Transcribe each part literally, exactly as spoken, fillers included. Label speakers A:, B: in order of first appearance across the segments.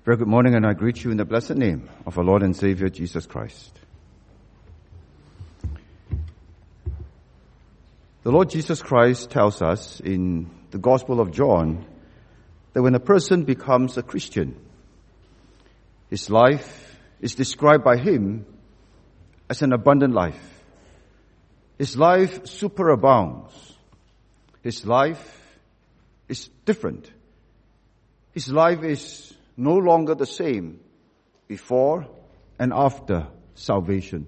A: Very good morning, and I greet you in the blessed name of our Lord and Savior, Jesus Christ. The Lord Jesus Christ tells us in the Gospel of John that when a person becomes a Christian, his life is described by him as an abundant life. His life superabounds. His life is different. His life is no longer the same before and after salvation.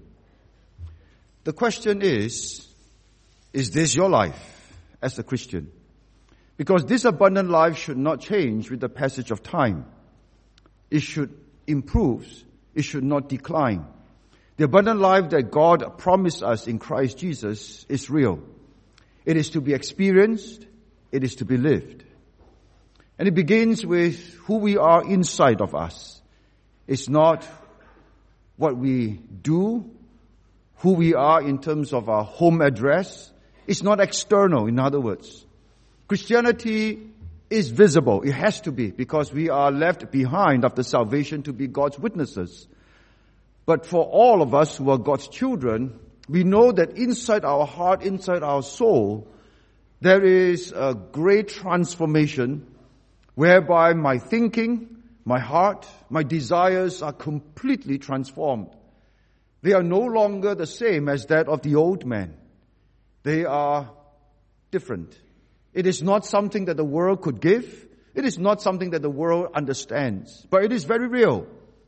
A: The question is, is this your life as a Christian? Because this abundant life should not change with the passage of time. It should improve. It should not decline. The abundant life that God promised us in Christ Jesus is real. It is to be experienced. It is to be lived. And it begins with who we are inside of us. It's not what we do, who we are in terms of our home address. It's not external, in other words. Christianity is visible. It has to be, because we are left behind after salvation to be God's witnesses. But for all of us who are God's children, we know that inside our heart, inside our soul, there is a great transformation whereby my thinking, my heart, my desires are completely transformed. They are no longer the same as that of the old man. They are different. It is not something that the world could give. It is not something that the world understands. But it is very real.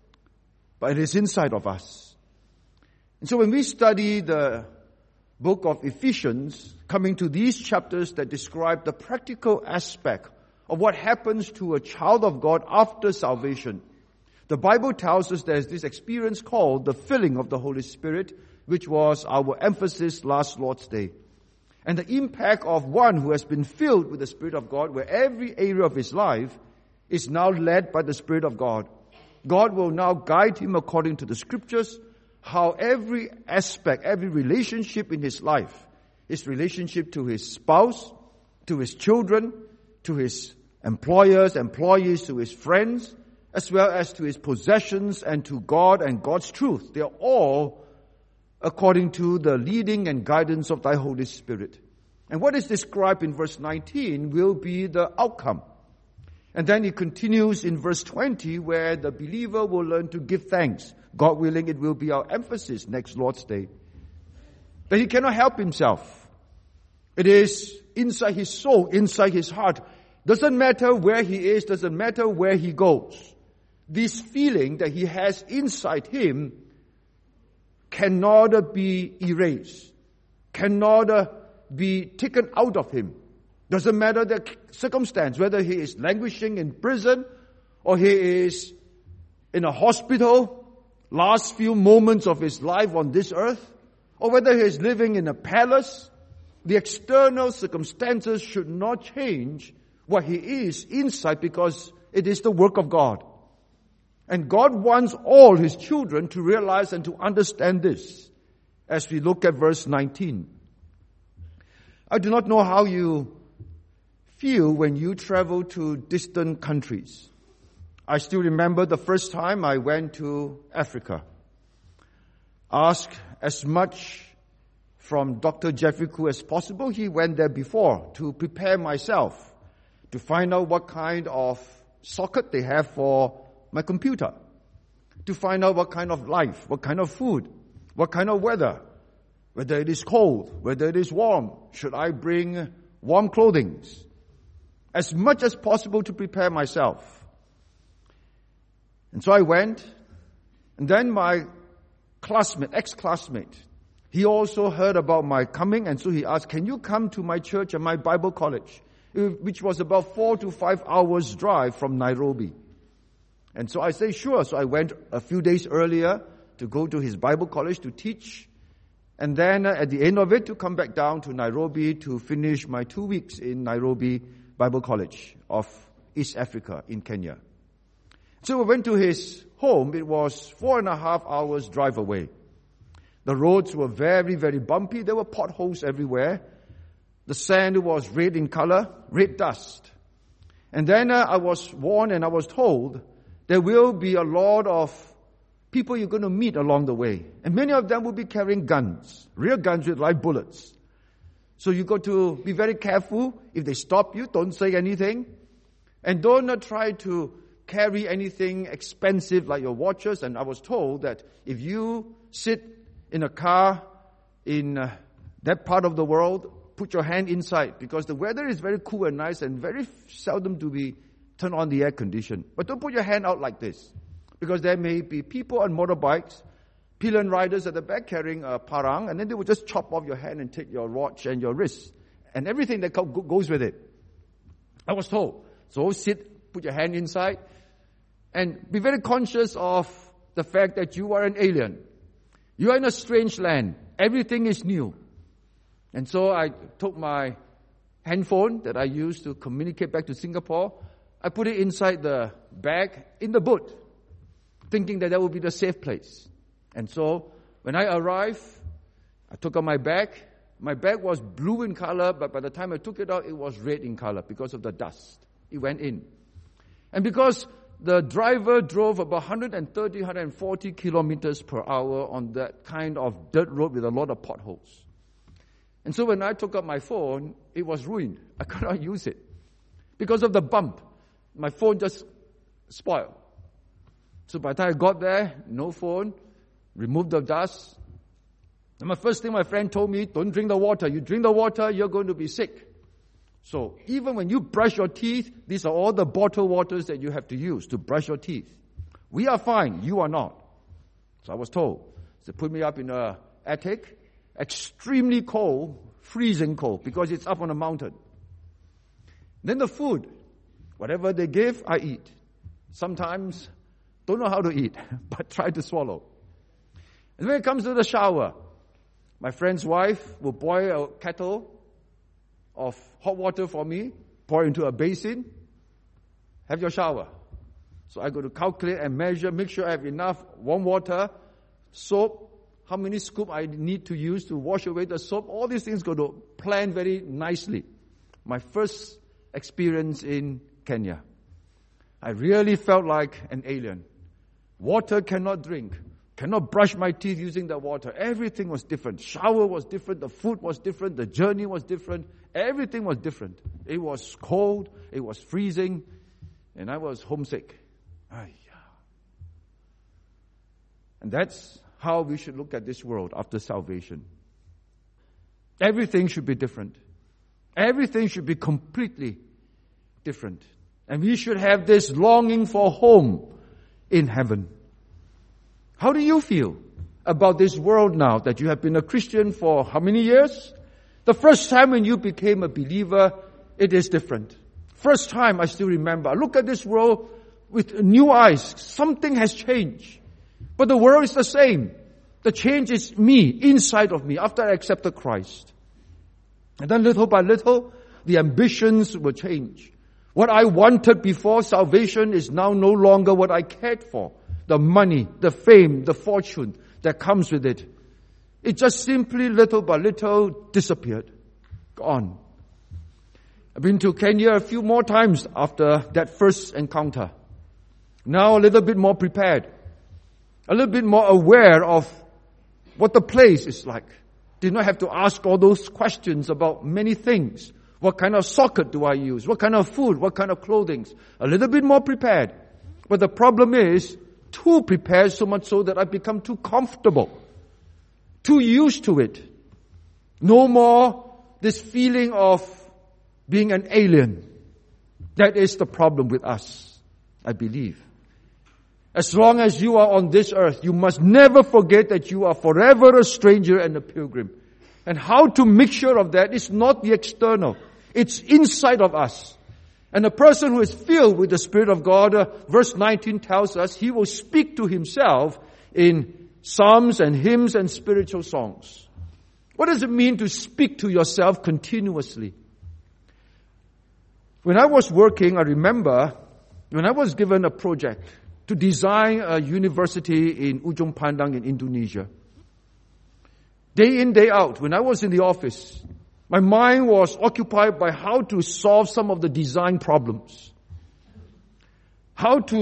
A: But it is inside of us. And so when we study the book of Ephesians, coming to these chapters that describe the practical aspect of what happens to a child of God after salvation, the Bible tells us there's this experience called the filling of the Holy Spirit, which was our emphasis last Lord's Day. And the impact of one who has been filled with the Spirit of God, where every area of his life is now led by the Spirit of God. God will now guide him according to the Scriptures, how every aspect, every relationship in his life, his relationship to his spouse, to his children, to his employers, employees, to his friends, as well as to his possessions and to God and God's truth. They are all according to the leading and guidance of thy Holy Spirit. And what is described in verse nineteen will be the outcome. And then it continues in verse twenty, where the believer will learn to give thanks. God willing, it will be our emphasis next Lord's Day. But he cannot help himself. It is inside his soul, inside his heart. Doesn't matter where he is, doesn't matter where he goes. This feeling that he has inside him cannot be erased, cannot be taken out of him. Doesn't matter the circumstance, whether he is languishing in prison or he is in a hospital, last few moments of his life on this earth, or whether he is living in a palace. The external circumstances should not change what he is inside, because it is the work of God. And God wants all his children to realize and to understand this as we look at verse nineteen. I do not know how you feel when you travel to distant countries. I still remember the first time I went to Africa. Ask as much from Doctor Jeffrey Koo as possible. He went there before to prepare myself, to find out what kind of socket they have for my computer, to find out what kind of life, what kind of food, what kind of weather, whether it is cold, whether it is warm. Should I bring warm clothing? As much as possible to prepare myself. And so I went, and then my classmate, ex-classmate, he also heard about my coming, and so he asked, can you come to my church and my Bible college, which was about four to five hours drive from Nairobi. And so I say, sure. So I went a few days earlier to go to his Bible college to teach, and then at the end of it to come back down to Nairobi to finish my two weeks in Nairobi Bible College of East Africa in Kenya. So we went to his home. It was four and a half hours drive away. The roads were very, very bumpy. There were potholes everywhere. The sand was red in color, red dust. And then uh, I was warned and I was told There will be a lot of people you're going to meet along the way. And many of them will be carrying guns, real guns with live bullets. So you got to be very careful. If they stop you, don't say anything. And don't uh, try to carry anything expensive like your watches. And I was told that if you sit in a car in uh, that part of the world, put your hand inside, because the weather is very cool and nice and very seldom to be turn on the air condition. But don't put your hand out like this, because there may be people on motorbikes, pillion riders at the back carrying a parang, and then they will just chop off your hand and take your watch and your wrist and everything that co- goes with it. I was told. So sit, put your hand inside, and be very conscious of the fact that you are an alien. You are in a strange land. Everything is new. And so I took my handphone that I used to communicate back to Singapore. I put it inside the bag in the boot, thinking that that would be the safe place. And so when I arrived, I took out my bag. My bag was blue in color, but by the time I took it out, it was red in color because of the dust. It went in. And because the driver drove about one hundred thirty, one hundred forty kilometers per hour on that kind of dirt road with a lot of potholes. And so when I took out my phone, it was ruined. I could not use it. Because of the bump, my phone just spoiled. So by the time I got there, no phone, removed the dust. And my first thing my friend told me, don't drink the water. You drink the water, you're going to be sick. So even when you brush your teeth, these are all the bottled waters that you have to use to brush your teeth. We are fine, you are not. So I was told. So they put me up in an attic, extremely cold, freezing cold, because it's up on a mountain. Then the food, whatever they give, I eat. Sometimes don't know how to eat, but try to swallow. And when it comes to the shower, my friend's wife will boil a kettle of hot water for me, pour into a basin, have your shower. So I got to calculate and measure, make sure I have enough warm water, soap, how many scoops I need to use to wash away the soap. All these things got to plan very nicely. My first experience in Kenya. I really felt like an alien. Water cannot drink. Cannot brush my teeth using the water. Everything was different. Shower was different. The food was different. The journey was different. Everything was different. It was cold. It was freezing. And I was homesick. Ay, yeah. And that's how we should look at this world after salvation. Everything should be different. Everything should be completely different. And we should have this longing for home in heaven. How do you feel about this world now that you have been a Christian for how many years? The first time when you became a believer, it is different. First time, I still remember. I look at this world with new eyes. Something has changed. But the world is the same. The change is me, inside of me, after I accepted Christ. And then little by little, the ambitions will change. What I wanted before salvation is now no longer what I cared for. The money, the fame, the fortune that comes with it. It just simply little by little disappeared. Gone. I've been to Kenya a few more times after that first encounter. Now a little bit more prepared. A little bit more aware of what the place is like. Did not have to ask all those questions about many things. What kind of socket do I use? What kind of food? What kind of clothing? A little bit more prepared. But the problem is, too prepared so much so that I become too comfortable. Too used to it. No more this feeling of being an alien. That is the problem with us, I believe. As long as you are on this earth, you must never forget that you are forever a stranger and a pilgrim. And how to make sure of that is not the external. It's inside of us. And a person who is filled with the Spirit of God, uh, verse nineteen tells us, he will speak to himself in psalms and hymns and spiritual songs. What does it mean to speak to yourself continuously? When I was working, I remember when I was given a project to design a university in Ujung Pandang in Indonesia. Day in, day out, when I was in the office, my mind was occupied by how to solve some of the design problems. How to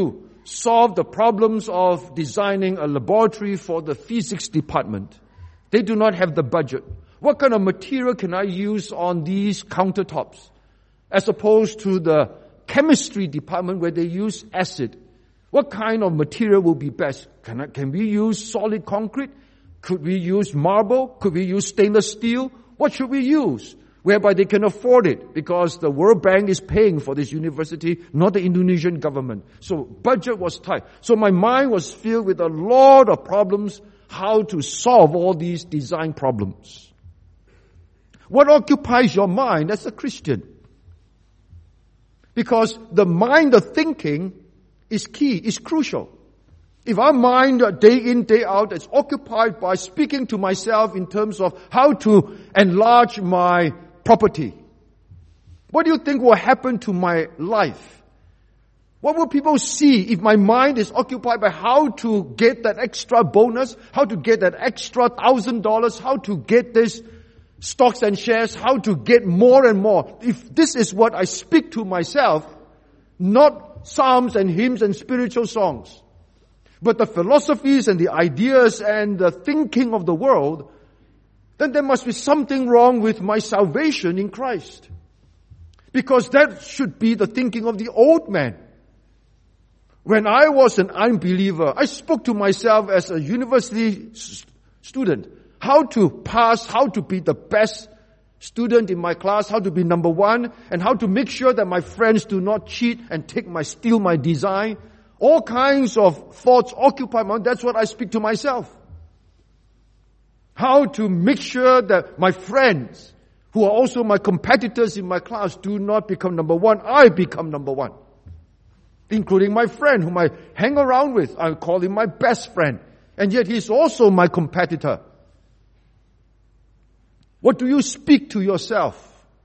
B: solve the problems of designing a laboratory for the physics department. They do not have the budget. What kind of material can I use on these countertops? As opposed to the chemistry department where they use acid. What kind of material will be best? Can, I, can we use solid concrete? Could we use marble? Could we use stainless steel? What should we use? Whereby they can afford it, because the World Bank is paying for this university, not the Indonesian government. So budget was tight. So my mind was filled with a lot of problems, how to solve all these design problems. What occupies your mind as a Christian? Because the mind, the thinking, is key, is crucial. If our mind day in, day out is occupied by speaking to myself in terms of how to enlarge my property, what do you think will happen to my life? What will people see if my mind is occupied by how to get that extra bonus, how to get that extra thousand dollars, how to get this stocks and shares, how to get more and more? If this is what I speak to myself, not psalms and hymns and spiritual songs, but the philosophies and the ideas and the thinking of the world, then there must be something wrong with my salvation in Christ. Because that should be the thinking of the old man. When I was an unbeliever, I spoke to myself as a university st- student, how to pass, how to be the best student in my class, how to be number one, and how to make sure that my friends do not cheat and take my, steal my design. All kinds of thoughts occupy my mind. That's what I speak to myself. How to make sure that my friends, who are also my competitors in my class, do not become number one. I become number one. Including my friend whom I hang around with. I call him my best friend. And yet he's also my competitor. What do you speak to yourself?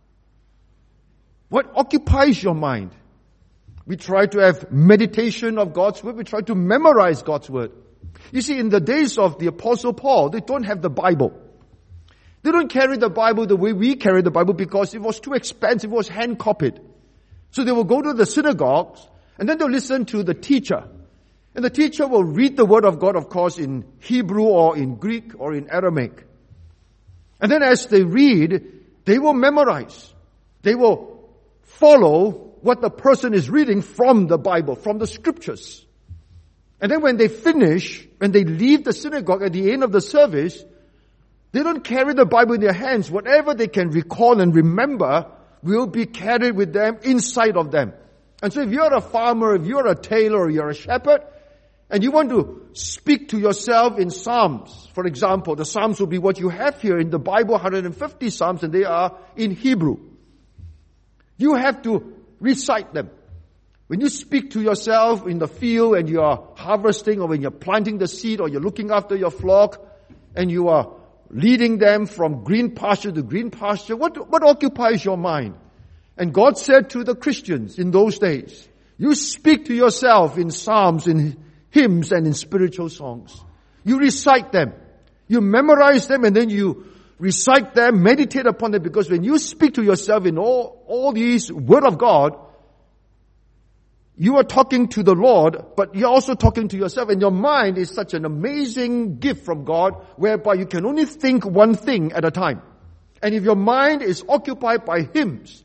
B: What occupies your mind? We try to have meditation of God's Word. We try to memorize God's Word. You see, in the days of the Apostle Paul, they don't have the Bible. They don't carry the Bible the way we carry the Bible because it was too expensive. It was hand-copied. So they will go to the synagogues and then they'll listen to the teacher. And the teacher will read the Word of God, of course, in Hebrew or in Greek or in Aramaic. And then as they read, they will memorize. They will follow what the person is reading from the Bible, from the scriptures. And then when they finish, when they leave the synagogue at the end of the service, they don't carry the Bible in their hands. Whatever they can recall and remember will be carried with them, inside of them. And so if you're a farmer, if you're a tailor, or you're a shepherd, and you want to speak to yourself in Psalms, for example, the Psalms will be what you have here in the Bible, one hundred fifty Psalms, and they are in Hebrew. You have to recite them. When you speak to yourself in the field and you are harvesting, or when you're planting the seed, or you're looking after your flock and you are leading them from green pasture to green pasture, what, what occupies your mind? And God said to the Christians in those days, you speak to yourself in psalms, in hymns, and in spiritual songs. You recite them. You memorize them and then you recite them, meditate upon them, because when you speak to yourself in all, all these Word of God, you are talking to the Lord, but you're also talking to yourself. And your mind is such an amazing gift from God, whereby you can only think one thing at a time. And if your mind is occupied by hymns,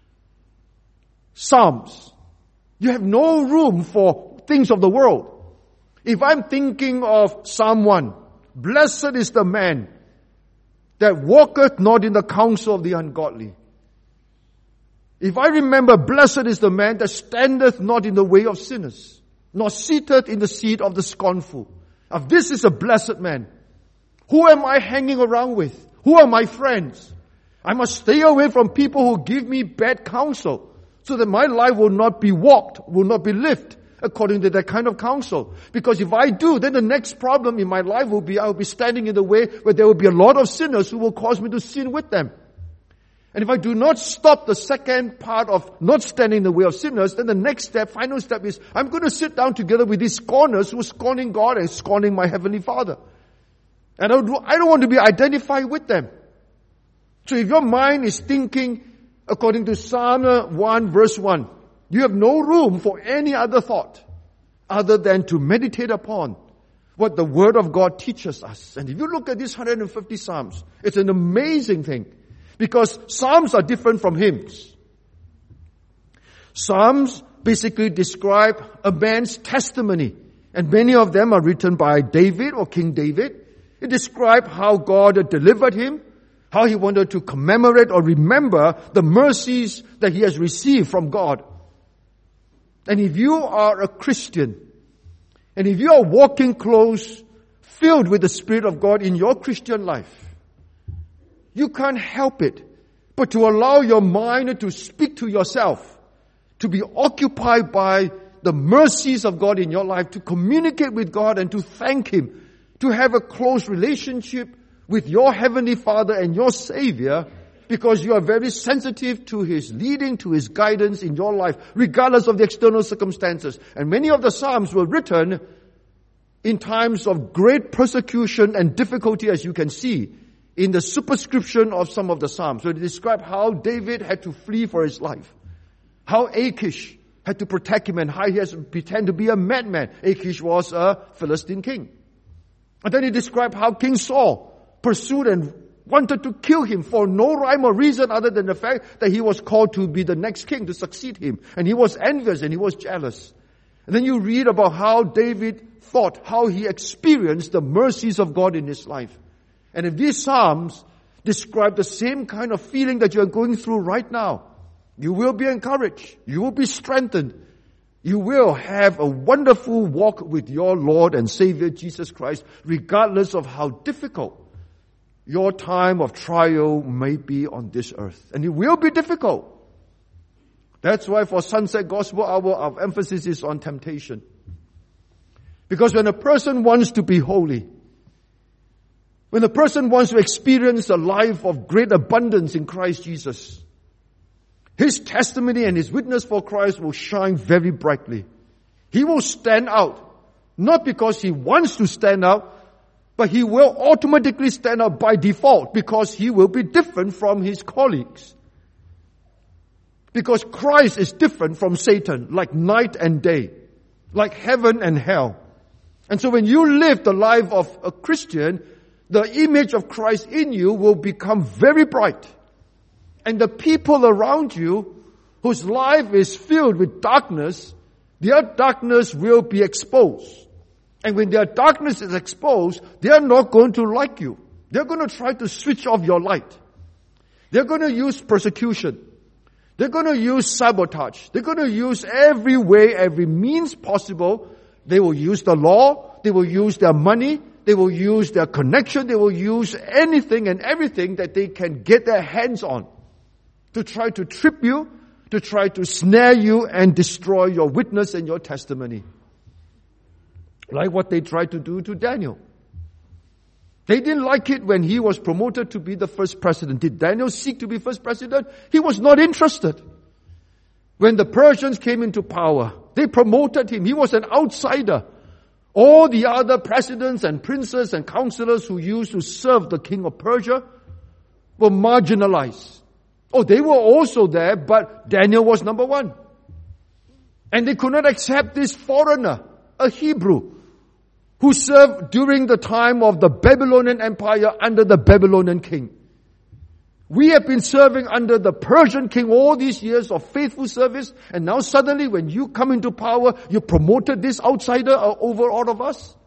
B: psalms, you have no room for things of the world. If I'm thinking of Psalm one, blessed is the man that walketh not in the counsel of the ungodly. If I remember, blessed is the man that standeth not in the way of sinners, nor sitteth in the seat of the scornful. Now, this is a blessed man. Who am I hanging around with? Who are my friends? I must stay away from people who give me bad counsel, so that my life will not be walked, will not be lived according to that kind of counsel. Because if I do, then the next problem in my life will be I will be standing in the way where there will be a lot of sinners who will cause me to sin with them. And if I do not stop the second part of not standing in the way of sinners, then the next step, final step is I'm going to sit down together with these scorners who are scorning God and scorning my Heavenly Father. And I don't, I don't want to be identified with them. So if your mind is thinking according to Psalm one verse one, you have no room for any other thought. other than to meditate upon what the Word of God teaches us. And if you look at these one hundred fifty Psalms, it's an amazing thing, because Psalms are different from hymns. Psalms basically describe a man's testimony, and many of them are written by David or King David. It describes how God had delivered him, how he wanted to commemorate or remember the mercies that he has received from God. And if you are a Christian, and if you are walking close, filled with the Spirit of God in your Christian life, you can't help it but to allow your mind to speak to yourself, to be occupied by the mercies of God in your life, to communicate with God and to thank Him, to have a close relationship with your Heavenly Father and your Savior, because you are very sensitive to His leading, to His guidance in your life, regardless of the external circumstances. And many of the Psalms were written in times of great persecution and difficulty, as you can see in the superscription of some of the Psalms. So they describe how David had to flee for his life, how Achish had to protect him, and how he has to pretend to be a madman. Achish was a Philistine king. And then he described how King Saul pursued and wanted to kill him for no rhyme or reason other than the fact that he was called to be the next king, to succeed him. And he was envious and he was jealous. And then you read about how David thought, how he experienced the mercies of God in his life. And if these Psalms describe the same kind of feeling that you are going through right now, you will be encouraged. You will be strengthened. You will have a wonderful walk with your Lord and Savior Jesus Christ, regardless of how difficult your time of trial may be on this earth. And it will be difficult. That's why for Sunset Gospel Hour, our emphasis is on temptation. Because when a person wants to be holy, when a person wants to experience a life of great abundance in Christ Jesus, his testimony and his witness for Christ will shine very brightly. He will stand out, not because he wants to stand out, but he will automatically stand out by default, because he will be different from his colleagues. Because Christ is different from Satan, like night and day, like heaven and hell. And so when you live the life of a Christian, the image of Christ in you will become very bright. And the people around you, whose life is filled with darkness, their darkness will be exposed. And when their darkness is exposed, they are not going to like you. They're going to try to switch off your light. They're going to use persecution. They're going to use sabotage. They're going to use every way, every means possible. They will use the law. They will use their money. They will use their connection. They will use anything and everything that they can get their hands on to try to trip you, to try to snare you and destroy your witness and your testimony. Like what they tried to do to Daniel. They didn't like it when he was promoted to be the first president. Did Daniel seek to be first president? He was not interested. When the Persians came into power, they promoted him. He was an outsider. All the other presidents and princes and counselors who used to serve the king of Persia were marginalized. Oh, they were also there, but Daniel was number one. And they could not accept this foreigner, a Hebrew, who served during the time of the Babylonian Empire under the Babylonian king. We have been serving under the Persian king all these years of faithful service, and now suddenly when you come into power, you promoted this outsider over all of us.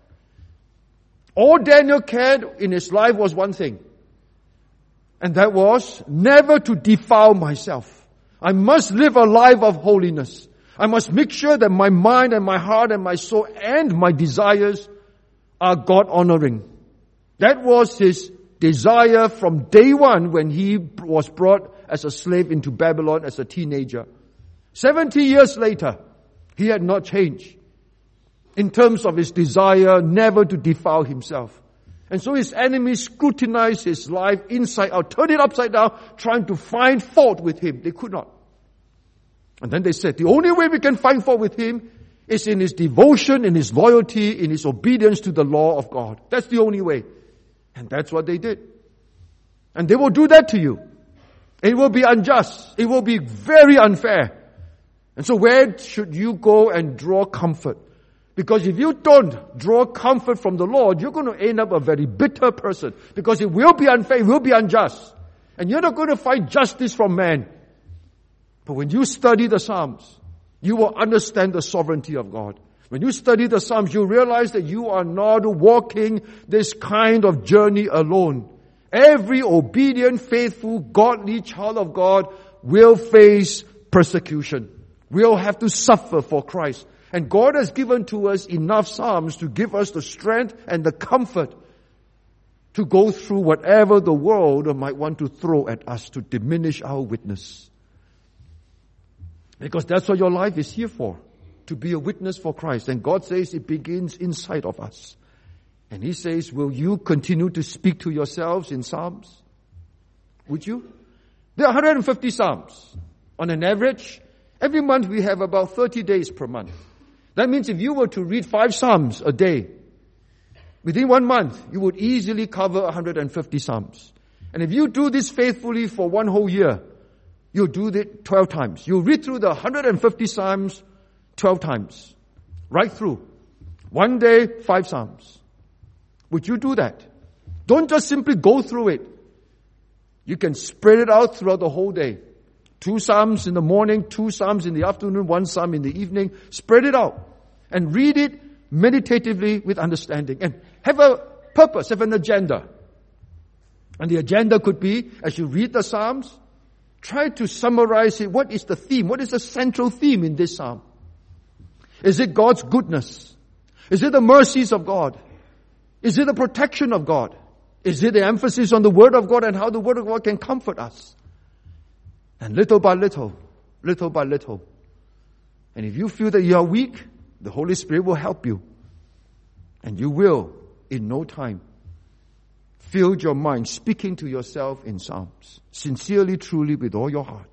B: All Daniel cared in his life was one thing, and that was never to defile myself. I must live a life of holiness. I must make sure that my mind and my heart and my soul and my desires are God-honoring. That was his desire from day one when he was brought as a slave into Babylon as a teenager. Seventy years later, he had not changed in terms of his desire never to defile himself. And so his enemies scrutinized his life inside out, turned it upside down, trying to find fault with him. They could not. And then they said, the only way we can find fault with him is in his devotion, in his loyalty, in his obedience to the law of God. That's the only way. And that's what they did. And they will do that to you. It will be unjust. It will be very unfair. And so where should you go and draw comfort? Because if you don't draw comfort from the Lord, you're going to end up a very bitter person. Because it will be unfair, it will be unjust. And you're not going to find justice from man. But when you study the Psalms, you will understand the sovereignty of God. When you study the Psalms, you realize that you are not walking this kind of journey alone. Every obedient, faithful, godly child of God will face persecution. We'll have to suffer for Christ. And God has given to us enough Psalms to give us the strength and the comfort to go through whatever the world might want to throw at us to diminish our witness. Because that's what your life is here for, to be a witness for Christ. And God says it begins inside of us. And He says, will you continue to speak to yourselves in Psalms? Would you? There are one hundred fifty Psalms. On an average, every month we have about thirty days per month. That means if you were to read five Psalms a day, within one month, you would easily cover one hundred fifty Psalms. And if you do this faithfully for one whole year, you'll do it twelve times. You'll read through the one hundred fifty Psalms twelve times. Right through. One day, five Psalms. Would you do that? Don't just simply go through it. You can spread it out throughout the whole day. Two Psalms in the morning, two Psalms in the afternoon, one Psalm in the evening. Spread it out. And read it meditatively with understanding. And have a purpose, have an agenda. And the agenda could be, as you read the Psalms, try to summarize it. What is the theme? What is the central theme in this Psalm? Is it God's goodness? Is it the mercies of God? Is it the protection of God? Is it the emphasis on the Word of God and how the Word of God can comfort us? And little by little, little by little. And if you feel that you are weak, the Holy Spirit will help you. And you will, in no time, fill your mind speaking to yourself in Psalms. Sincerely, truly, with all your heart.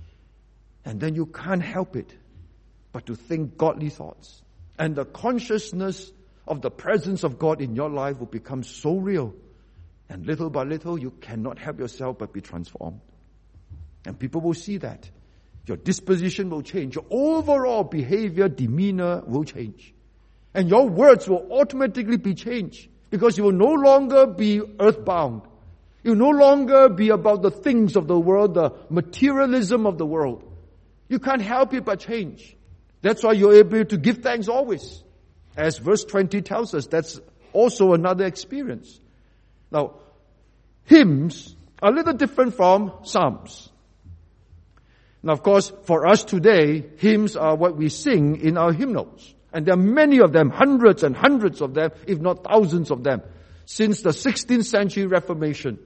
B: And then you can't help it but to think godly thoughts. And the consciousness of the presence of God in your life will become so real. And little by little, you cannot help yourself but be transformed. And people will see that. Your disposition will change. Your overall behavior, demeanor will change. And your words will automatically be changed. Because you will no longer be earthbound. You will no longer be about the things of the world, the materialism of the world. You can't help it but change. That's why you're able to give thanks always. As verse twenty tells us, that's also another experience. Now, hymns are a little different from Psalms. Now, of course, for us today, hymns are what we sing in our hymnals. And there are many of them, hundreds and hundreds of them, if not thousands of them, since the sixteenth century Reformation.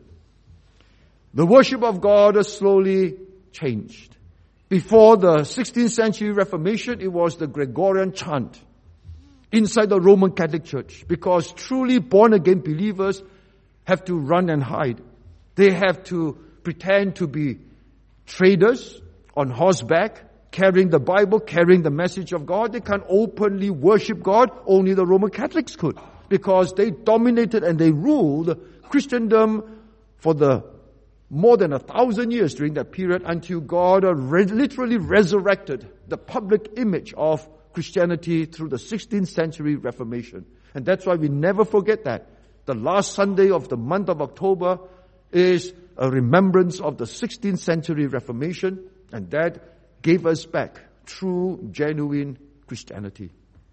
B: The worship of God has slowly changed. Before the sixteenth century Reformation, it was the Gregorian chant inside the Roman Catholic Church, because truly born-again believers have to run and hide. They have to pretend to be traders on horseback, carrying the Bible, carrying the message of God. They can't openly worship God. Only the Roman Catholics could, because they dominated and they ruled Christendom for the more than a thousand years during that period, until God re- literally resurrected the public image of Christianity through the sixteenth century Reformation. And that's why we never forget that. The last Sunday of the month of October is a remembrance of the sixteenth century Reformation, and that gave us back true, genuine Christianity.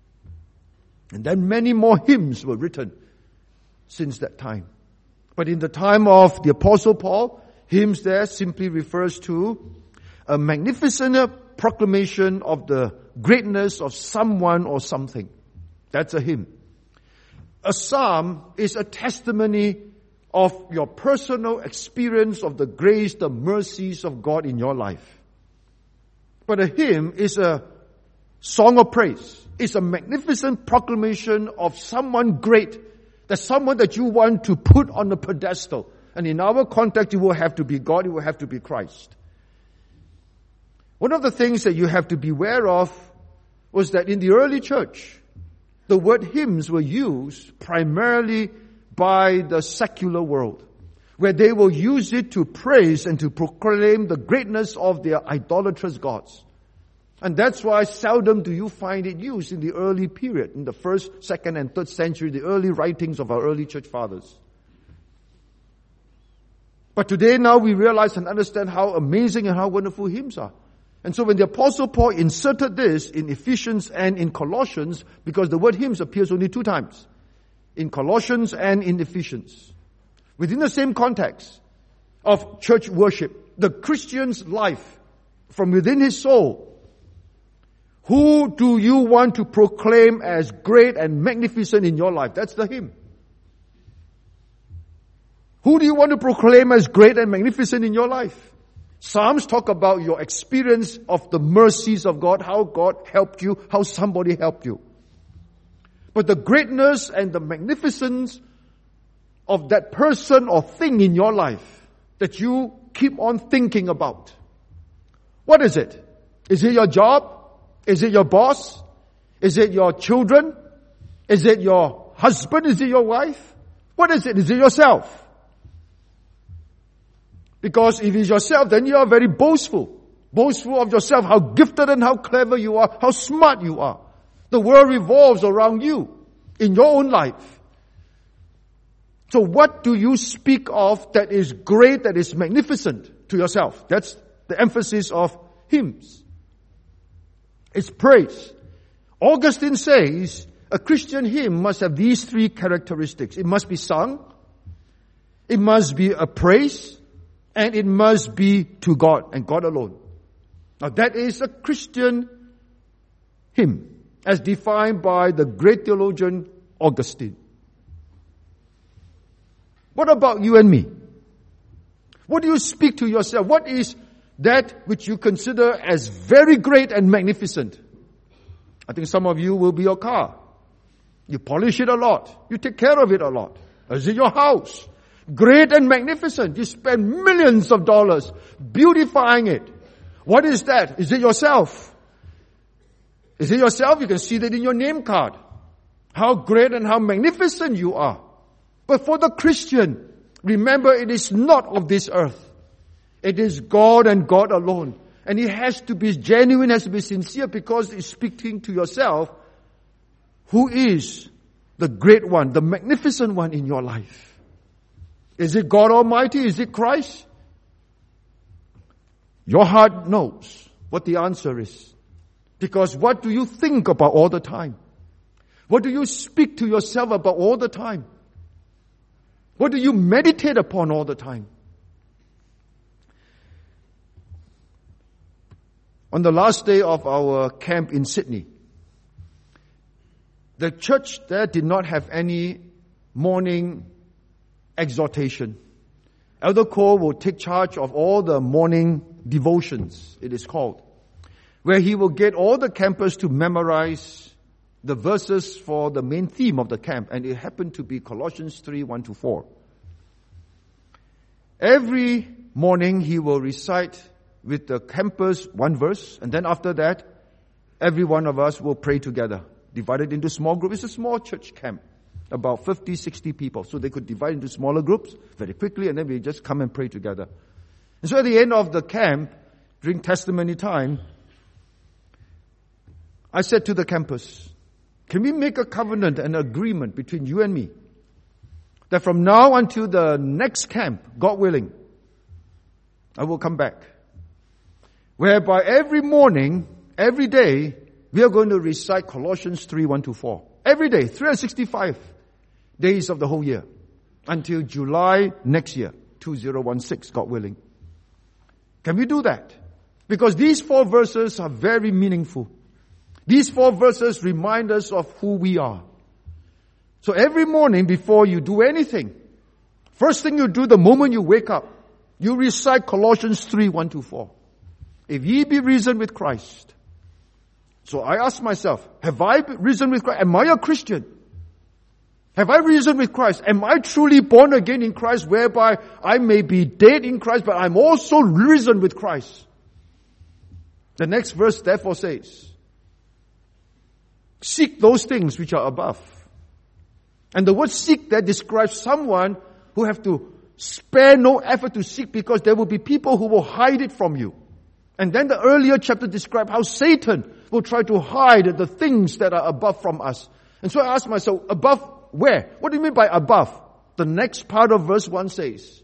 B: And then many more hymns were written since that time. But in the time of the Apostle Paul, hymns there simply refers to a magnificent proclamation of the greatness of someone or something. That's a hymn. A psalm is a testimony of your personal experience of the grace, the mercies of God in your life. But a hymn is a song of praise. It's a magnificent proclamation of someone great, that someone that you want to put on a pedestal. And in our context, it will have to be God, it will have to be Christ. One of the things that you have to beware of was that in the early church, the word hymns were used primarily by the secular world, where they will use it to praise and to proclaim the greatness of their idolatrous gods. And that's why seldom do you find it used in the early period, in the first, second, and third century, the early writings of our early church fathers. But today now we realize and understand how amazing and how wonderful hymns are. And so when the Apostle Paul inserted this in Ephesians and in Colossians, because the word hymns appears only two times, in Colossians and in Ephesians, within the same context of church worship, the Christian's life from within his soul, who do you want to proclaim as great and magnificent in your life? That's the hymn. Who do you want to proclaim as great and magnificent in your life? Psalms talk about your experience of the mercies of God, how God helped you, how somebody helped you. But the greatness and the magnificence of that person or thing in your life that you keep on thinking about. What is it? Is it your job? Is it your boss? Is it your children? Is it your husband? Is it your wife? What is it? Is it yourself? Because if it's yourself, then you are very boastful. Boastful of yourself, how gifted and how clever you are, how smart you are. The world revolves around you in your own life. So what do you speak of that is great, that is magnificent to yourself? That's the emphasis of hymns. It's praise. Augustine says a Christian hymn must have these three characteristics. It must be sung, it must be a praise, and it must be to God and God alone. Now that is a Christian hymn as defined by the great theologian Augustine. What about you and me? What do you speak to yourself? What is that which you consider as very great and magnificent? I think some of you will be your car. You polish it a lot. You take care of it a lot. Is it your house? Great and magnificent. You spend millions of dollars beautifying it. What is that? Is it yourself? Is it yourself? You can see that in your name card. How great and how magnificent you are. But for the Christian, remember it is not of this earth. It is God and God alone. And it has to be genuine, has to be sincere, because it's speaking to yourself. Who is the great one, the magnificent one in your life? Is it God Almighty? Is it Christ? Your heart knows what the answer is. Because what do you think about all the time? What do you speak to yourself about all the time? What do you meditate upon all the time? On the last day of our camp in Sydney, the church there did not have any morning exhortation. Elder Cole will take charge of all the morning devotions, it is called, where he will get all the campers to memorize the verses for the main theme of the camp, and it happened to be Colossians three, one to four. Every morning he will recite with the campers one verse, and then after that, every one of us will pray together, divided into small groups. It's a small church camp, about fifty, sixty people, so they could divide into smaller groups very quickly, and then we just come and pray together. And so at the end of the camp, during testimony time, I said to the campers, can we make a covenant and agreement between you and me that from now until the next camp, God willing, I will come back, whereby every morning, every day, we are going to recite Colossians three, one to four. Every day, three hundred sixty-five days of the whole year, until July next year, two thousand sixteen, God willing. Can we do that? Because these four verses are very meaningful. These four verses remind us of who we are. So every morning before you do anything, first thing you do the moment you wake up, you recite Colossians three, one to four. If ye be risen with Christ. So I ask myself, have I risen with Christ? Am I a Christian? Have I risen with Christ? Am I truly born again in Christ, whereby I may be dead in Christ, but I'm also risen with Christ? The next verse therefore says, seek those things which are above. And the word seek there describes someone who have to spare no effort to seek, because there will be people who will hide it from you. And then the earlier chapter described how Satan will try to hide the things that are above from us. And so I asked myself, above where? What do you mean by above? The next part of verse one says,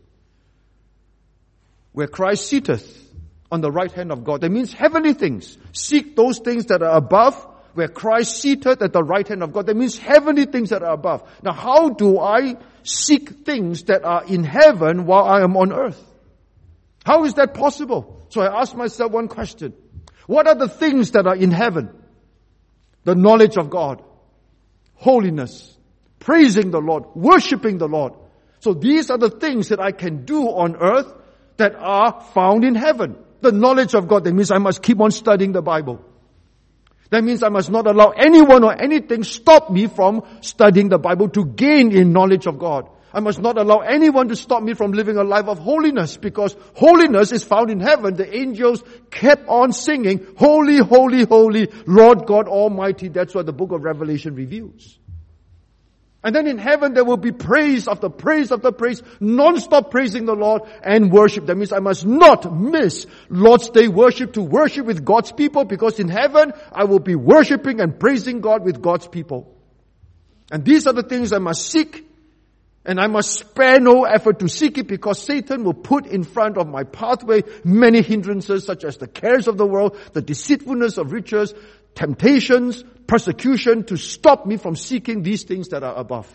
B: where Christ sitteth on the right hand of God. That means heavenly things. Seek those things that are above, where Christ seated at the right hand of God. That means heavenly things that are above. Now, how do I seek things that are in heaven while I am on earth? How is that possible? So I asked myself one question. What are the things that are in heaven? The knowledge of God, holiness, praising the Lord, worshiping the Lord. So these are the things that I can do on earth that are found in heaven. The knowledge of God. That means I must keep on studying the Bible. That means I must not allow anyone or anything stop me from studying the Bible to gain in knowledge of God. I must not allow anyone to stop me from living a life of holiness, because holiness is found in heaven. The angels kept on singing, holy, holy, holy, Lord God Almighty. That's what the book of Revelation reveals. And then in heaven there will be praise after praise after praise, non-stop praising the Lord and worship. That means I must not miss Lord's Day worship to worship with God's people, because in heaven I will be worshiping and praising God with God's people. And these are the things I must seek, and I must spare no effort to seek it, because Satan will put in front of my pathway many hindrances, such as the cares of the world, the deceitfulness of riches, temptations, persecution, to stop me from seeking these things that are above.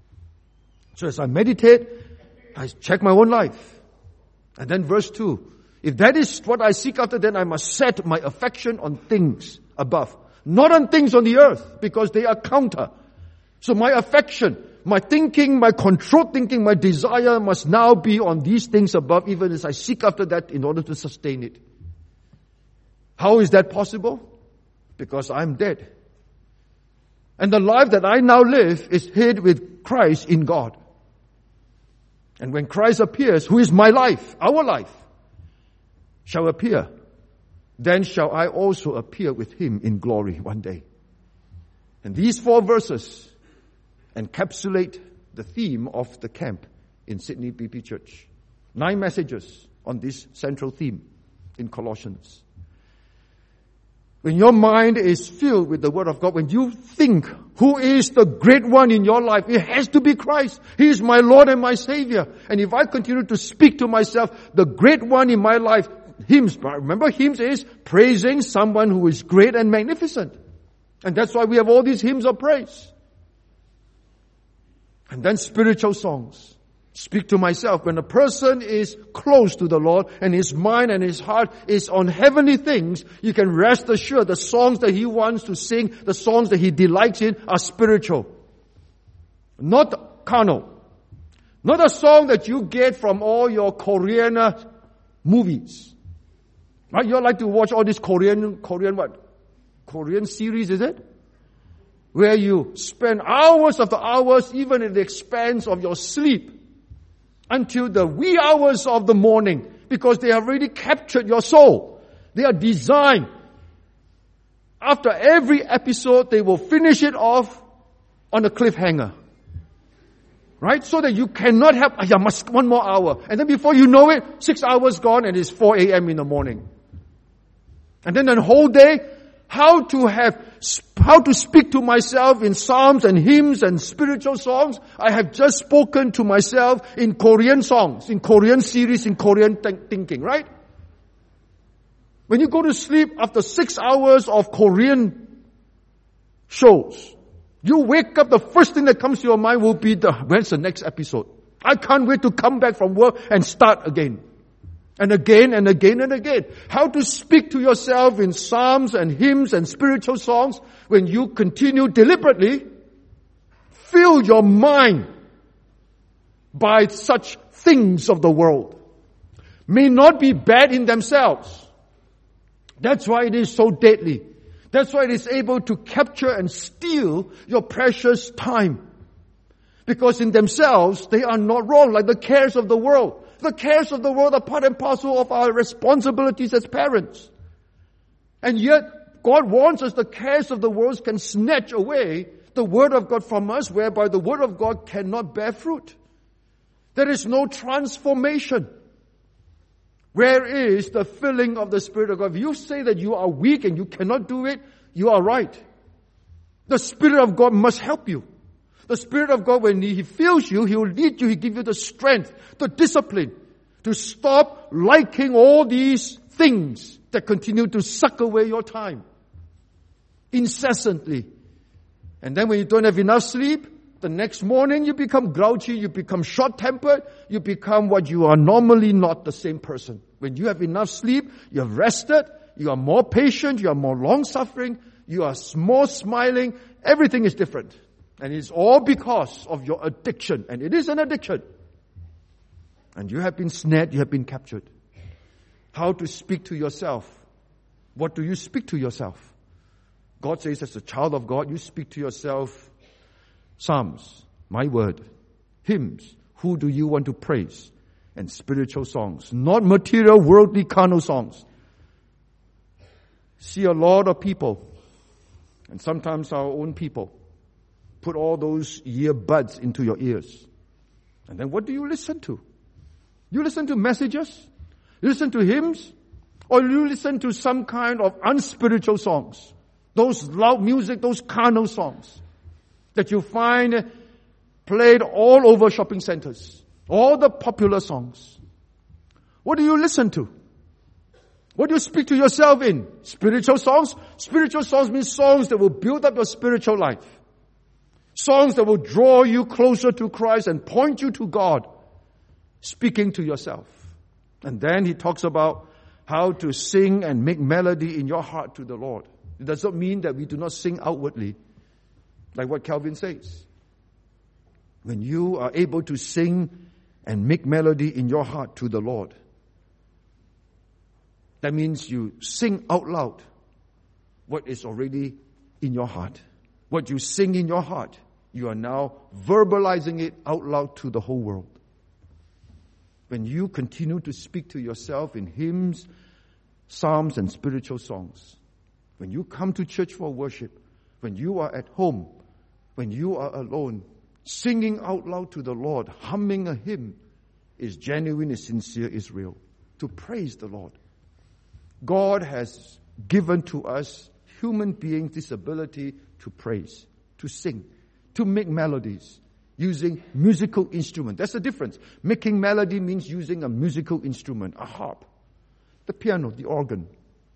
B: So as I meditate, I check my own life. And then verse two. If that is what I seek after, then I must set my affection on things above. Not on things on the earth, because they are counter. So my affection, my thinking, my controlled thinking, my desire must now be on these things above, even as I seek after that in order to sustain it. How is that possible? Because I'm dead. And the life that I now live is hid with Christ in God. And when Christ appears, who is my life, our life, shall appear, then shall I also appear with him in glory one day. And these four verses encapsulate the theme of the camp in Sydney B P Church. Nine messages on this central theme in Colossians. When your mind is filled with the Word of God, when you think, who is the great one in your life? It has to be Christ. He is my Lord and my Savior. And if I continue to speak to myself, the great one in my life, hymns, remember hymns is praising someone who is great and magnificent. And that's why we have all these hymns of praise. And then spiritual songs. Speak to myself. When a person is close to the Lord and his mind and his heart is on heavenly things, you can rest assured the songs that he wants to sing, the songs that he delights in, are spiritual. Not carnal. Not a song that you get from all your Korean movies. Right? You like to watch all these Korean, Korean what? Korean series, is it? Where you spend hours after hours, even in the expanse of your sleep, until the wee hours of the morning, because they have really captured your soul. They are designed. After every episode, they will finish it off on a cliffhanger. Right? So that you cannot have, I must one more hour. And then before you know it, six hours gone and it's four a.m. in the morning. And then the whole day, how to have, how to speak to myself in psalms and hymns and spiritual songs. I have just spoken to myself in Korean songs, in Korean series, in Korean th- thinking, right? When you go to sleep after six hours of Korean shows, you wake up, the first thing that comes to your mind will be the, when's the next episode? I can't wait to come back from work and start again. And again and again and again. How to speak to yourself in psalms and hymns and spiritual songs when you continue deliberately fill your mind by such things of the world. May not be bad in themselves. That's why it is so deadly. That's why it is able to capture and steal your precious time. Because in themselves, they are not wrong, like the cares of the world. The cares of the world are part and parcel of our responsibilities as parents. And yet, God warns us the cares of the world can snatch away the Word of God from us, whereby the Word of God cannot bear fruit. There is no transformation. Where is the filling of the Spirit of God? If you say that you are weak and you cannot do it, you are right. The Spirit of God must help you. The Spirit of God, when He fills you, He will lead you, He will give you the strength, the discipline to stop liking all these things that continue to suck away your time incessantly. And then when you don't have enough sleep, the next morning you become grouchy, you become short-tempered, you become what you are normally not, the same person. When you have enough sleep, you have rested, you are more patient, you are more long-suffering, you are more smiling, everything is different. And it's all because of your addiction. And it is an addiction. And you have been snared, you have been captured. How to speak to yourself. What do you speak to yourself? God says, as a child of God, you speak to yourself psalms, my word, hymns. Who do you want to praise? And spiritual songs, not material, worldly, carnal songs. See a lot of people, and sometimes our own people, put all those earbuds into your ears. And then what do you listen to? You listen to messages? You listen to hymns? Or you listen to some kind of unspiritual songs? Those loud music, those carnal songs that you find played all over shopping centers. All the popular songs. What do you listen to? What do you speak to yourself in? Spiritual songs? Spiritual songs mean songs that will build up your spiritual life. Songs that will draw you closer to Christ and point you to God. Speaking to yourself. And then he talks about how to sing and make melody in your heart to the Lord. It does not mean that we do not sing outwardly, like what Calvin says. When you are able to sing and make melody in your heart to the Lord, that means you sing out loud what is already in your heart. What you sing in your heart, you are now verbalizing it out loud to the whole world. When you continue to speak to yourself in hymns, psalms, and spiritual songs, when you come to church for worship, when you are at home, when you are alone, singing out loud to the Lord, humming a hymn, is genuine, is sincere, is real. To praise the Lord. God has given to us, human beings, this ability to praise, to sing, to make melodies, using musical instrument. That's the difference. Making melody means using a musical instrument, a harp, the piano, the organ.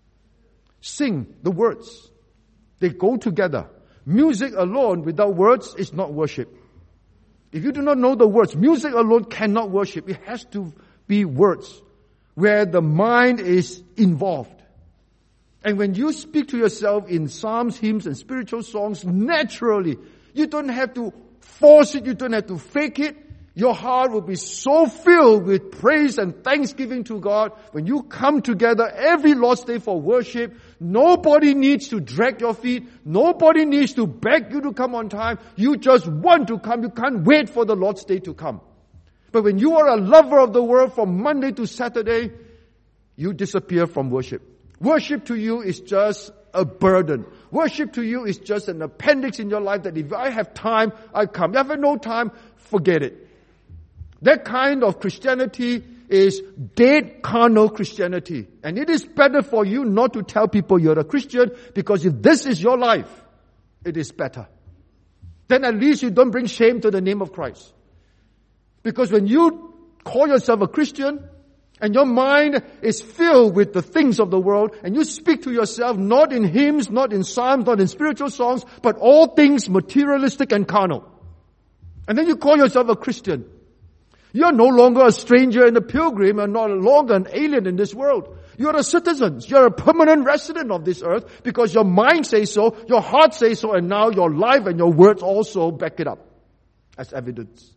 B: Sing the words. They go together. Music alone without words is not worship. If you do not know the words, music alone cannot worship. It has to be words where the mind is involved. And when you speak to yourself in psalms, hymns, and spiritual songs, naturally, you don't have to force it, you don't have to fake it. Your heart will be so filled with praise and thanksgiving to God. When you come together every Lord's Day for worship, nobody needs to drag your feet. Nobody needs to beg you to come on time. You just want to come. You can't wait for the Lord's Day to come. But when you are a lover of the world from Monday to Saturday, you disappear from worship. Worship to you is just a burden. Worship to you is just an appendix in your life that if I have time, I come. If I have no time, forget it. That kind of Christianity is dead carnal Christianity. And it is better for you not to tell people you're a Christian, because if this is your life, it is better. Then at least you don't bring shame to the name of Christ. Because when you call yourself a Christian, and your mind is filled with the things of the world, and you speak to yourself not in hymns, not in psalms, not in spiritual songs, but all things materialistic and carnal. And then you call yourself a Christian. You are no longer a stranger and a pilgrim, and no longer an alien in this world. You are a citizen. You are a permanent resident of this earth, because your mind says so, your heart says so, and now your life and your words also back it up as evidence.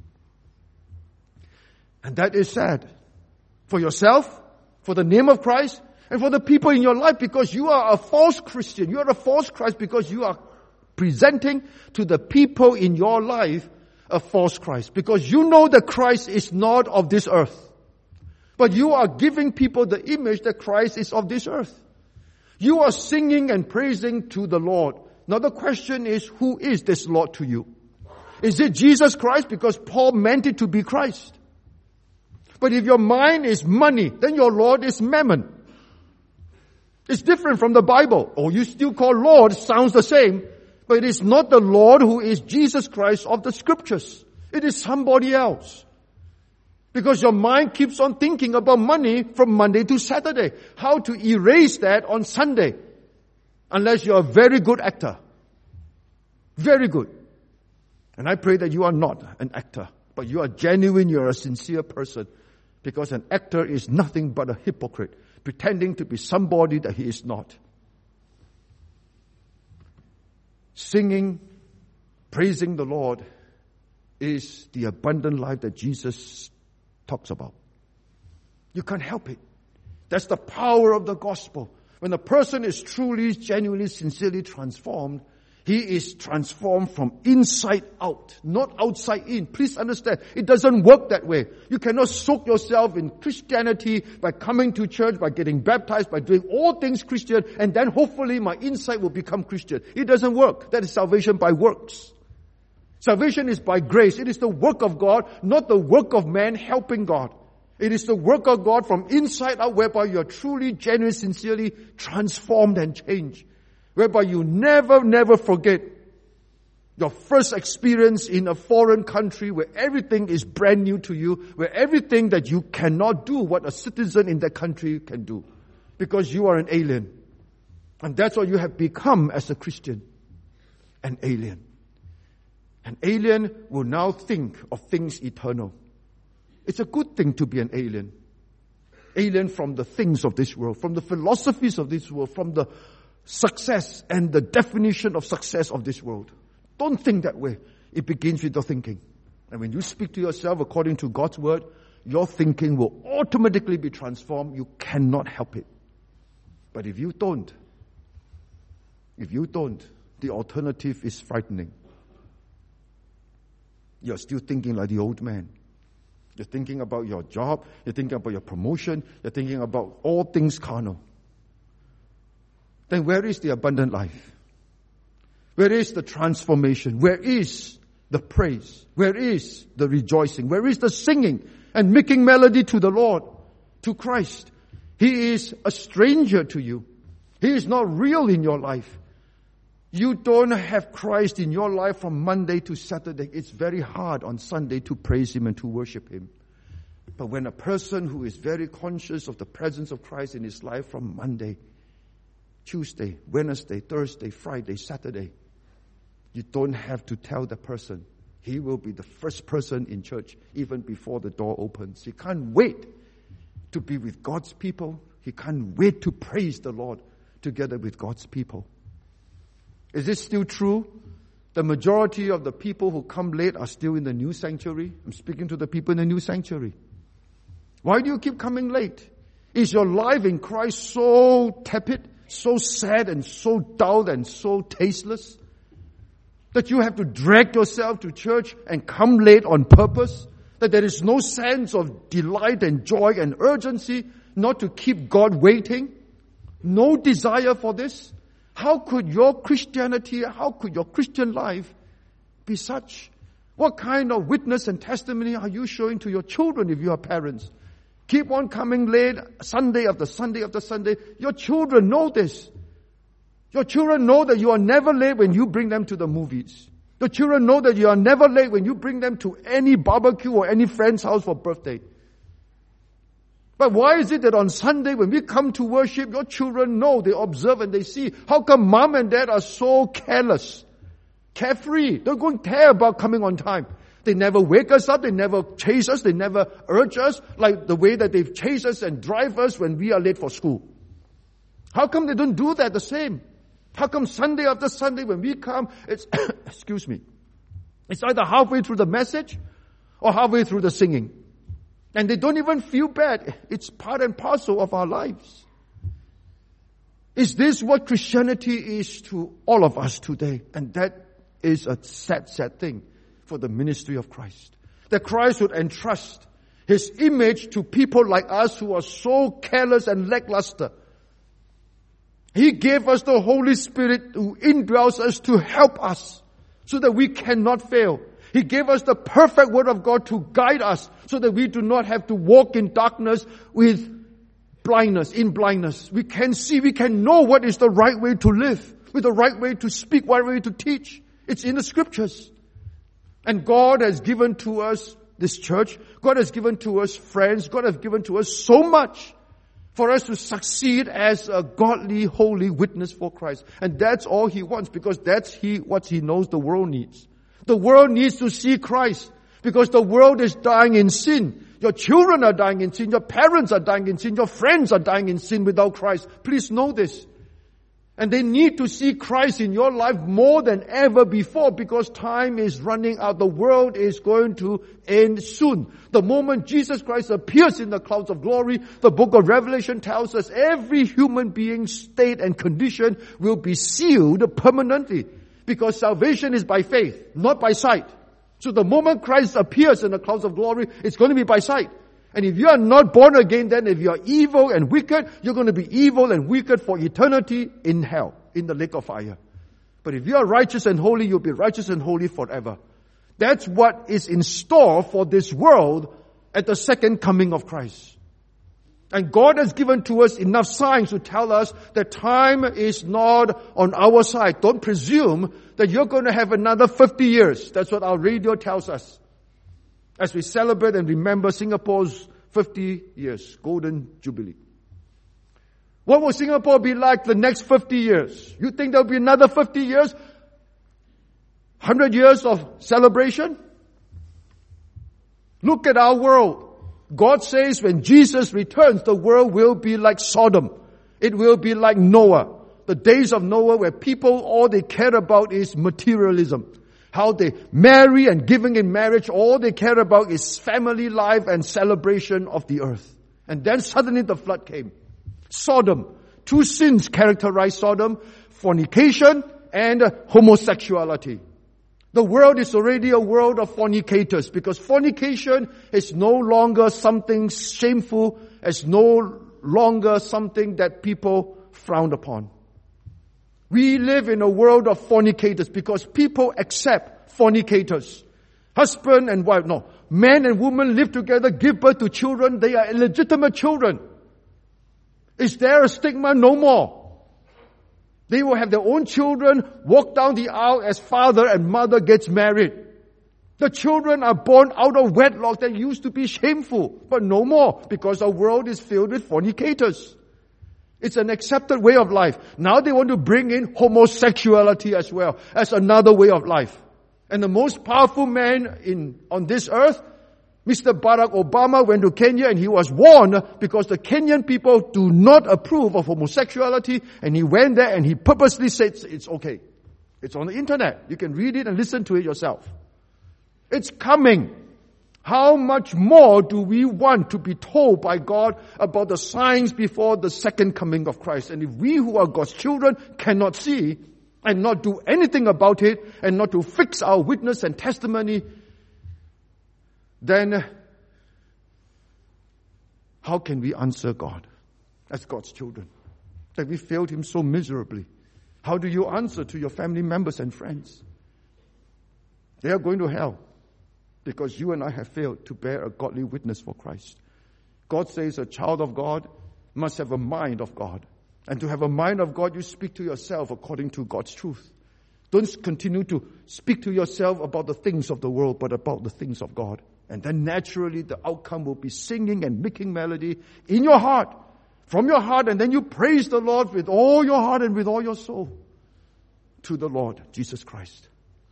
B: And that is sad. For yourself, for the name of Christ, and for the people in your life, because you are a false Christian. You are a false Christ because you are presenting to the people in your life a false Christ. Because you know that Christ is not of this earth. But you are giving people the image that Christ is of this earth. You are singing and praising to the Lord. Now the question is, who is this Lord to you? Is it Jesus Christ? Because Paul meant it to be Christ. But if your mind is money, then your Lord is mammon. It's different from the Bible. Oh, you still call Lord, sounds the same. But it is not the Lord who is Jesus Christ of the Scriptures. It is somebody else. Because your mind keeps on thinking about money from Monday to Saturday. How to erase that on Sunday. Unless you're a very good actor. Very good. And I pray that you are not an actor. But you are genuine, you're a sincere person. Because an actor is nothing but a hypocrite. Pretending to be somebody that he is not. Singing, praising the Lord is the abundant life that Jesus talks about. You can't help it. That's the power of the gospel. When a person is truly, genuinely, sincerely transformed, he is transformed from inside out, not outside in. Please understand, it doesn't work that way. You cannot soak yourself in Christianity by coming to church, by getting baptized, by doing all things Christian, and then hopefully my inside will become Christian. It doesn't work. That is salvation by works. Salvation is by grace. It is the work of God, not the work of man helping God. It is the work of God from inside out, whereby you are truly, genuinely, sincerely transformed and changed. Whereby you never, never forget your first experience in a foreign country where everything is brand new to you, where everything that you cannot do what a citizen in that country can do. Because you are an alien. And that's what you have become as a Christian. An alien. An alien will now think of things eternal. It's a good thing to be an alien. Alien from the things of this world, from the philosophies of this world, from the success and the definition of success of this world. Don't think that way. It begins with your thinking. And when you speak to yourself according to God's word, your thinking will automatically be transformed. You cannot help it. But if you don't, if you don't, the alternative is frightening. You're still thinking like the old man. You're thinking about your job. You're thinking about your promotion. You're thinking about all things carnal. Then where is the abundant life? Where is the transformation? Where is the praise? Where is the rejoicing? Where is the singing and making melody to the Lord, to Christ? He is a stranger to you. He is not real in your life. You don't have Christ in your life from Monday to Saturday. It's very hard on Sunday to praise Him and to worship Him. But when a person who is very conscious of the presence of Christ in his life from Monday, Tuesday, Wednesday, Thursday, Friday, Saturday, you don't have to tell the person. He will be the first person in church even before the door opens. He can't wait to be with God's people. He can't wait to praise the Lord together with God's people. Is this still true? The majority of the people who come late are still in the new sanctuary. I'm speaking to the people in the new sanctuary. Why do you keep coming late? Is your life in Christ so tepid, so sad and so dull and so tasteless that you have to drag yourself to church and come late on purpose? That there is no sense of delight and joy and urgency not to keep God waiting? No desire for this? How could your Christianity, how could your Christian life be such? What kind of witness and testimony are you showing to your children if you are parents? Keep on coming late, Sunday after Sunday after Sunday. Your children know this. Your children know that you are never late when you bring them to the movies. Your children know that you are never late when you bring them to any barbecue or any friend's house for birthday. But why is it that on Sunday when we come to worship, your children know, they observe and they see, how come mom and dad are so careless, carefree? They don't care about coming on time. They never wake us up, they never chase us, they never urge us like the way that they chase us and drive us when we are late for school. How come they don't do that the same? How come Sunday after Sunday when we come, it's, excuse me, it's either halfway through the message or halfway through the singing. And they don't even feel bad. It's part and parcel of our lives. Is this what Christianity is to all of us today? And that is a sad, sad thing for the ministry of Christ. That Christ would entrust His image to people like us who are so careless and lackluster. He gave us the Holy Spirit who indwells us to help us so that we cannot fail. He gave us the perfect Word of God to guide us so that we do not have to walk in darkness with blindness, in blindness. We can see, we can know what is the right way to live, with the right way to speak, what way to teach. It's in the Scriptures. And God has given to us this church. God has given to us friends. God has given to us so much for us to succeed as a godly, holy witness for Christ. And that's all He wants, because that's he, what He knows the world needs. The world needs to see Christ, because the world is dying in sin. Your children are dying in sin. Your parents are dying in sin. Your friends are dying in sin without Christ. Please know this. And they need to see Christ in your life more than ever before, because time is running out. The world is going to end soon. The moment Jesus Christ appears in the clouds of glory, the book of Revelation tells us every human being's state and condition will be sealed permanently, because salvation is by faith, not by sight. So the moment Christ appears in the clouds of glory, it's going to be by sight. And if you are not born again, then if you are evil and wicked, you're going to be evil and wicked for eternity in hell, in the lake of fire. But if you are righteous and holy, you'll be righteous and holy forever. That's what is in store for this world at the second coming of Christ. And God has given to us enough signs to tell us that time is not on our side. Don't presume that you're going to have another fifty years. That's what our radio tells us, as we celebrate and remember Singapore's fifty years, Golden Jubilee. What will Singapore be like the next fifty years? You think there'll be another fifty years? one hundred years of celebration? Look at our world. God says when Jesus returns, the world will be like Sodom. It will be like Noah. The days of Noah, where people, all they care about is materialism. How they marry and giving in marriage, all they care about is family life and celebration of the earth. And then suddenly the flood came. Sodom. Two sins characterize Sodom: fornication and homosexuality. The world is already a world of fornicators, because fornication is no longer something shameful, it's no longer something that people frown upon. We live in a world of fornicators because people accept fornicators. Husband and wife, no. Man and woman live together, give birth to children. They are illegitimate children. Is there a stigma? No more. They will have their own children, walk down the aisle as father and mother gets married. The children are born out of wedlock that used to be shameful, but no more, because our world is filled with fornicators. It's an accepted way of life. Now they want to bring in homosexuality as well, as another way of life. And the most powerful man in on this earth, Mister Barack Obama, went to Kenya and he was warned because the Kenyan people do not approve of homosexuality, and he went there and he purposely said it's okay. It's on the internet. You can read it and listen to it yourself. It's coming. How much more do we want to be told by God about the signs before the second coming of Christ? And if we who are God's children cannot see and not do anything about it and not to fix our witness and testimony, then how can we answer God as God's children? That we failed Him so miserably. How do you answer to your family members and friends? They are going to hell because you and I have failed to bear a godly witness for Christ. God says a child of God must have a mind of God. And to have a mind of God, you speak to yourself according to God's truth. Don't continue to speak to yourself about the things of the world, but about the things of God. And then naturally the outcome will be singing and making melody in your heart, from your heart, and then you praise the Lord with all your heart and with all your soul to the Lord Jesus Christ.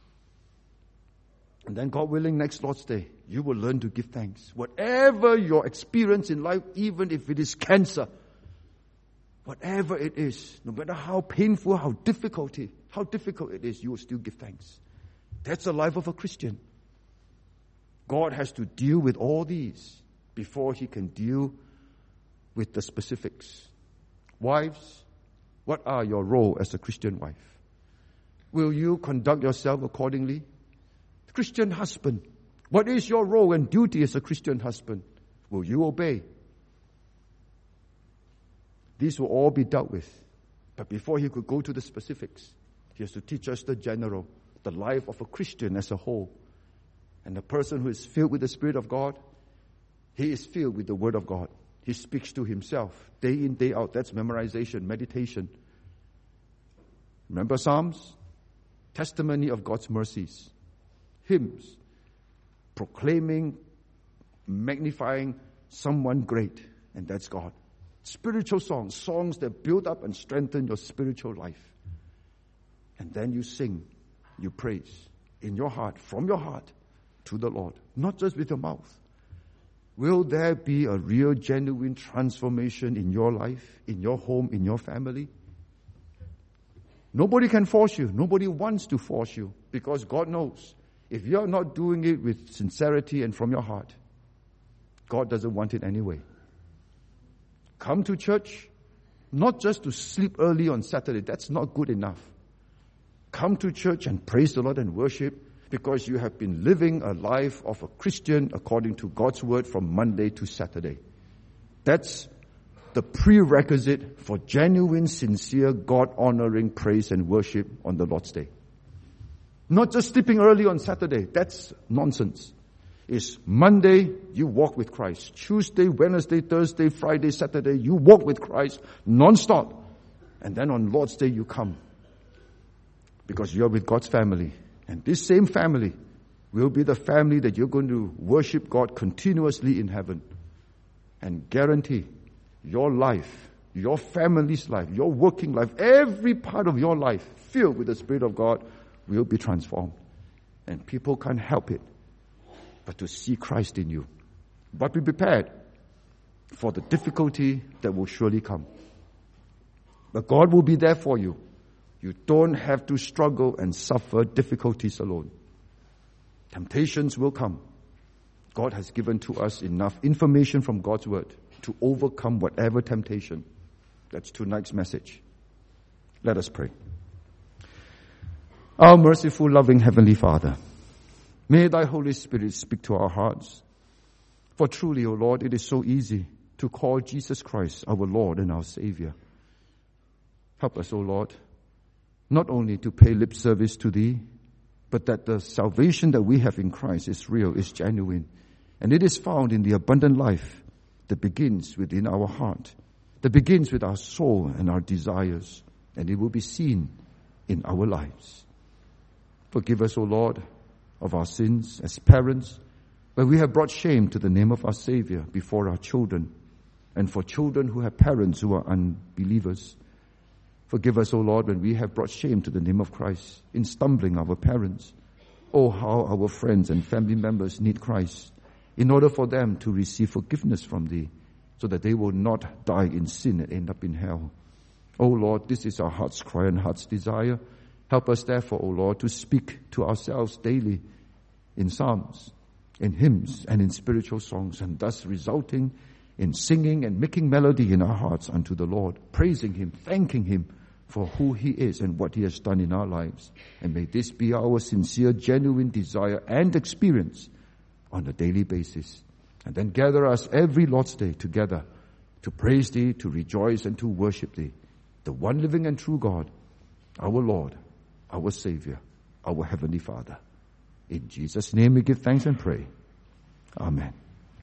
B: And then, God willing, next Lord's Day, you will learn to give thanks. Whatever your experience in life, even if it is cancer, whatever it is, no matter how painful, how difficult, how difficult it is, you will still give thanks. That's the life of a Christian. God has to deal with all these before He can deal with the specifics. Wives, what are your role as a Christian wife? Will you conduct yourself accordingly? Christian husband, what is your role and duty as a Christian husband? Will you obey? These will all be dealt with. But before he could go to the specifics, he has to teach us the general, the life of a Christian as a whole. And the person who is filled with the Spirit of God, he is filled with the Word of God. He speaks to himself day in, day out. That's memorization, meditation. Remember Psalms? Testimony of God's mercies. Hymns. Proclaiming, magnifying someone great. And that's God. Spiritual songs. Songs that build up and strengthen your spiritual life. And then you sing, you praise in your heart, from your heart to the Lord. Not just with your mouth. Will there be a real, genuine transformation in your life, in your home, in your family? Nobody can force you. Nobody wants to force you, because God knows if you're not doing it with sincerity and from your heart, God doesn't want it anyway. Come to church, not just to sleep early on Saturday. That's not good enough. Come to church and praise the Lord and worship, because you have been living a life of a Christian according to God's word from Monday to Saturday. That's the prerequisite for genuine, sincere, God-honoring praise and worship on the Lord's Day. Not just sleeping early on Saturday. That's nonsense. It's Monday, you walk with Christ. Tuesday, Wednesday, Thursday, Friday, Saturday, you walk with Christ non-stop. And then on Lord's Day, you come. Because you're with God's family. And this same family will be the family that you're going to worship God continuously in heaven. And guarantee your life, your family's life, your working life, every part of your life filled with the Spirit of God will be transformed. And people can't help it but to see Christ in you. But be prepared for the difficulty that will surely come. But God will be there for you. You don't have to struggle and suffer difficulties alone. Temptations will come. God has given to us enough information from God's word to overcome whatever temptation. That's tonight's message. Let us pray. Our merciful, loving Heavenly Father, may Thy Holy Spirit speak to our hearts. For truly, O Lord, it is so easy to call Jesus Christ our Lord and our Savior. Help us, O Lord, not only to pay lip service to Thee, but that the salvation that we have in Christ is real, is genuine. And it is found in the abundant life that begins within our heart, that begins with our soul and our desires, and it will be seen in our lives. Forgive us, O Lord, of our sins as parents, where we have brought shame to the name of our Savior before our children, and for children who have parents who are unbelievers. Forgive us, O Lord, when we have brought shame to the name of Christ in stumbling our parents. Oh, how our friends and family members need Christ in order for them to receive forgiveness from Thee, so that they will not die in sin and end up in hell. Oh Lord, this is our heart's cry and heart's desire. Help us therefore, O Lord, to speak to ourselves daily in psalms, in hymns, and in spiritual songs, and thus resulting in singing and making melody in our hearts unto the Lord, praising Him, thanking Him for who He is and what He has done in our lives. And may this be our sincere, genuine desire and experience on a daily basis. And then gather us every Lord's Day together to praise Thee, to rejoice and to worship Thee, the one living and true God, our Lord, our Savior, our Heavenly Father. In Jesus' name we give thanks and pray. Amen.